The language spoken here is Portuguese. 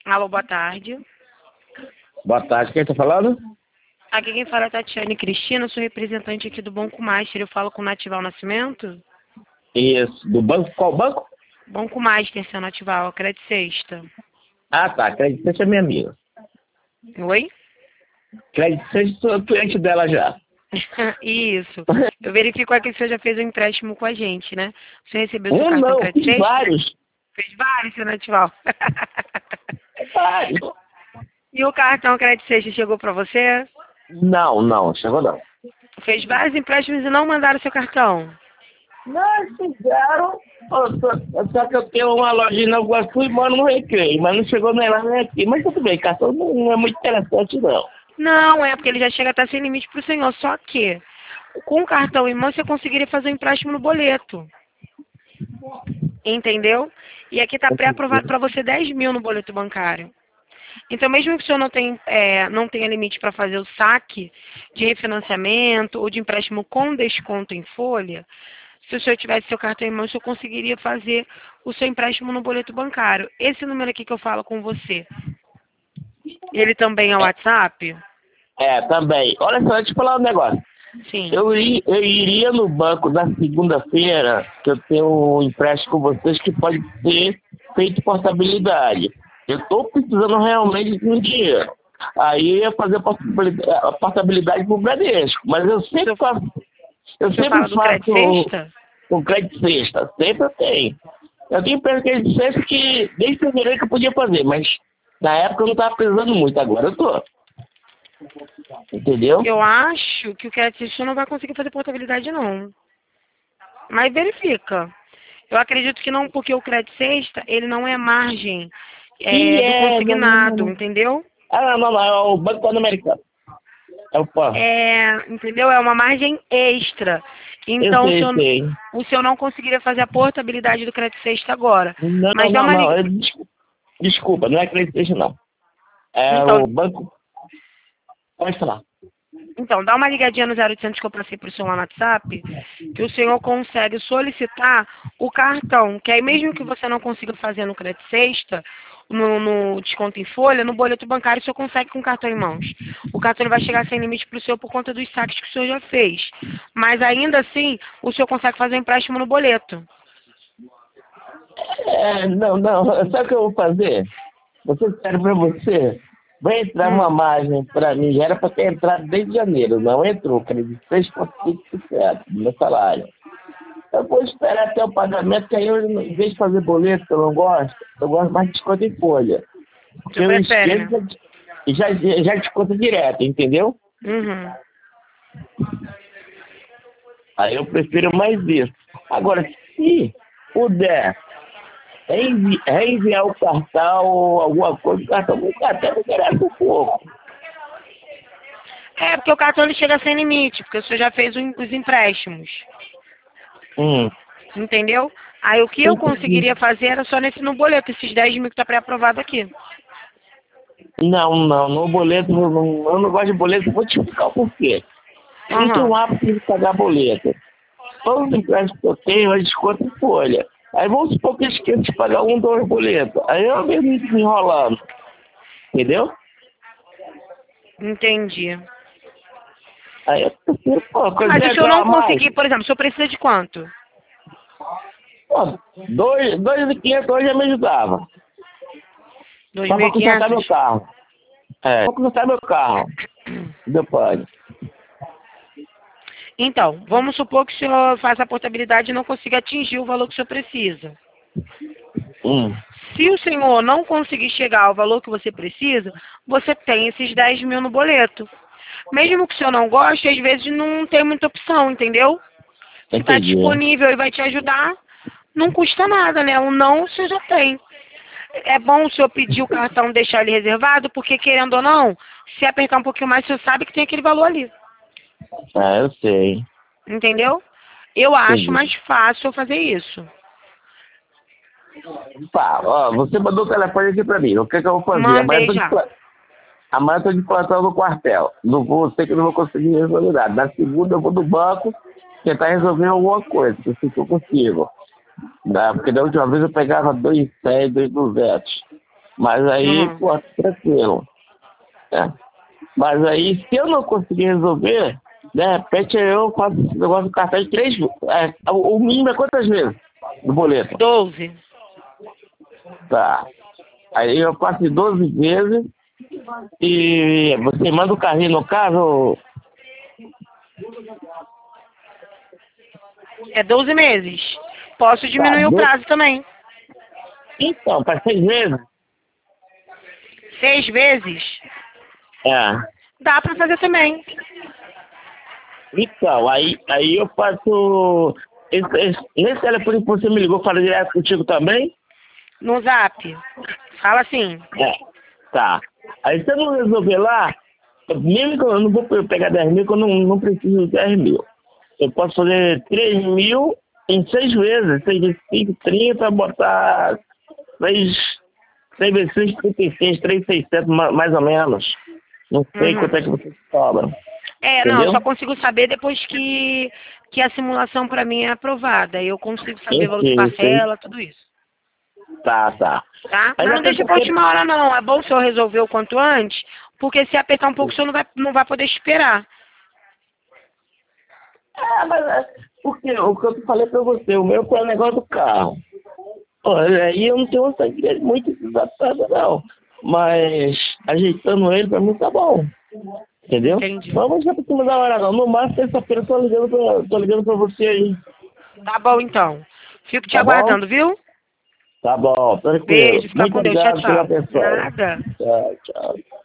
Alô, boa tarde. Boa tarde, quem tá falando? Aqui quem fala é Tatiane Cristina, sou representante aqui do Banco Master. Eu falo com o Natival Nascimento? Isso, do banco, qual banco? Banco Master, seu Natival, Crédito Sexta. Ah, tá, Crédito Sexta é minha amiga. Oi? Crédito Sexta, sou cliente dela já. Isso. Eu verifico aqui que o senhor já fez um empréstimo com a gente, né? O senhor recebeu seu Um cartão não, Crédito fiz Sexta? vários. Fez vários, seu Natival. Vários. E o cartão Crédito Sexta chegou para você? Não, chegou não. Fez vários empréstimos e não mandaram seu cartão? Nós fizeram, só que eu tenho uma lojinha em Nova Iguaçu e moro no Recreio, mas não chegou nem lá nem aqui. Mas tudo bem, cartão não é muito interessante não. Não, é porque ele já chega a estar sem limite para o senhor. Só que, com o cartão em mão, você conseguiria fazer um empréstimo no boleto. Entendeu? E aqui está pré-aprovado para você 10 mil no boleto bancário. Então, mesmo que o senhor não tenha limite para fazer o saque de refinanciamento ou de empréstimo com desconto em folha, se o senhor tivesse seu cartão em mão, o senhor conseguiria fazer o seu empréstimo no boleto bancário. Esse número aqui que eu falo com você, ele também é o WhatsApp? É, também. Olha só, deixa eu te falar um negócio. Sim. Eu iria no banco na segunda-feira, que eu tenho um empréstimo com vocês que pode ser feito portabilidade. Eu estou precisando realmente de um dinheiro. Aí eu ia fazer a portabilidade para o Bradesco. Mas eu sempre faço, O senhor fala do Crédito Sexta? o crédito sexta. Sempre eu tenho. Eu tenho crédito sexta que desde fevereiro que eu podia fazer, mas na época eu não estava precisando muito, agora eu estou. Entendeu? Eu acho que o Crédito Sexta não vai conseguir fazer portabilidade, não. Mas verifica. Eu acredito que não, porque o Crédito Sexta, ele não é margem do consignado, Não. entendeu? Ah, não, é o Banco Pan-Americano. É o PAN. Entendeu? É uma margem extra. Eu Então, sei. o senhor não conseguiria fazer a portabilidade do Crédito Sexta agora. Não, Mas dá não, uma não. liga... Desculpa, não é Credit não. É Então, o banco. Pode falar. Então, dá uma ligadinha no 0800 que eu passei para o senhor lá no WhatsApp, que o senhor consegue solicitar o cartão, que aí mesmo que você não consiga fazer no Crédito Sexta, no desconto em folha, no boleto bancário o senhor consegue com o cartão em mãos. O cartão ele vai chegar sem limite para o senhor por conta dos saques que o senhor já fez. Mas ainda assim, o senhor consegue fazer um empréstimo no boleto. Não. Sabe o que eu vou fazer? Você sério pra você? Vai entrar uma margem pra mim. Já era pra ter entrado desde janeiro. Não entrou. Credit 6,5% do meu salário. Eu vou esperar até o pagamento, que aí eu, em vez de fazer boleto, que eu não gosto, eu gosto mais de desconto em folha. O Porque senhor eu prefere, né? esqueço e já desconto direto, entendeu? Uhum. Aí eu prefiro mais isso. Agora, se puder reenviar o cartão ou alguma coisa, o cartão me interessa um pouco. É, porque o cartão ele chega sem limite, porque o senhor já fez os empréstimos. Hum, Entendeu? Aí o que eu entendi. conseguiria fazer era só no boleto, esses 10 mil que está pré-aprovado aqui. Não, no boleto, eu não gosto de boleto, vou te explicar o porquê. Eu não tenho Aham. o hábito de pagar boleto. Todos os empréstimos que eu tenho, eu desconto em folha. Aí vamos supor que eu esqueço de pagar 2 boletos. Aí eu mesmo me enrolando. Entendeu? Entendi. Aí eu prefiro, pô, coisa Mas se o senhor entrar não a mais. conseguir, por exemplo, o senhor precisa de quanto? Pô, 2.500 hoje já me ajudava. Dois Só mil pra e consertar meu quinhentos. carro. Pra consertar meu carro. Depois. Então, vamos supor que o senhor faça a portabilidade e não consiga atingir o valor que o senhor precisa. Hum. Se o senhor não conseguir chegar ao valor que você precisa, você tem esses 10 mil no boleto. Mesmo que o senhor não goste, às vezes não tem muita opção, entendeu? Se está Entendi. disponível e vai te ajudar, não custa nada, né? O não você já tem. É bom o senhor pedir o cartão, deixar ele reservado, porque querendo ou não, se apertar um pouquinho mais, o senhor sabe que tem aquele valor ali. Eu sei. Entendeu? Eu acho Entendi. mais fácil eu fazer isso. Pá, ó, você mandou o telefone aqui pra mim. O que que eu vou fazer? Mandei já. Amanhã eu tô de plantão no quartel. Não vou, sei que eu não vou conseguir resolver nada. Na segunda eu vou no banco tentar resolver alguma coisa, se eu consigo. Porque da última vez eu pegava 2.100, 2.200. Mas aí, pô, tranquilo. Né? Mas aí, se eu não conseguir resolver, de repente eu faço esse negócio do cartão de 3 vezes. O mínimo é quantas vezes? Do boleto? 12. Tá. Aí eu faço de 12 vezes e você manda o carrinho no caso. É 12 meses. Posso diminuir o prazo também. Então, para 6 vezes? 6 vezes? É. Dá pra fazer também. Então, aí eu faço. Nesse telefone que você me ligou, fala direto contigo também? No Zap. Fala assim. É. Tá. Aí se eu não resolver lá, mesmo que eu não vou pegar 10 mil, que eu não preciso de 10 mil. Eu posso fazer 3 mil em 6 vezes. 6 vezes 5, 30, botar 3 vezes 6, 36, 3,600 mais ou menos. Não sei quanto é que vocês cobram. Não, eu Entendeu? só consigo saber depois que a simulação pra mim é aprovada. Aí eu consigo saber o valor de Sei. parcela, tudo isso. Tá. Tá? Mas Mas não deixa pra última hora, não. É bom o senhor resolver o quanto antes, porque se apertar um pouco, o senhor não vai poder esperar. Mas porque o que eu falei pra você, o meu foi o negócio do carro. Olha, aí eu não tenho uma sangue muito desatada, não. Mas ajeitando ele, pra mim tá bom. Entendeu? Entendi. Vamos já pra cima da hora, não. No máximo, terça-feira, tô ligando pra você aí. Tá bom, então. Fico te Tá bom? aguardando, viu? Tá bom, tranquilo. Beijo, fica Muito com Deus. Tchau, obrigado pela tchau. atenção. Nada. Tchau, tchau.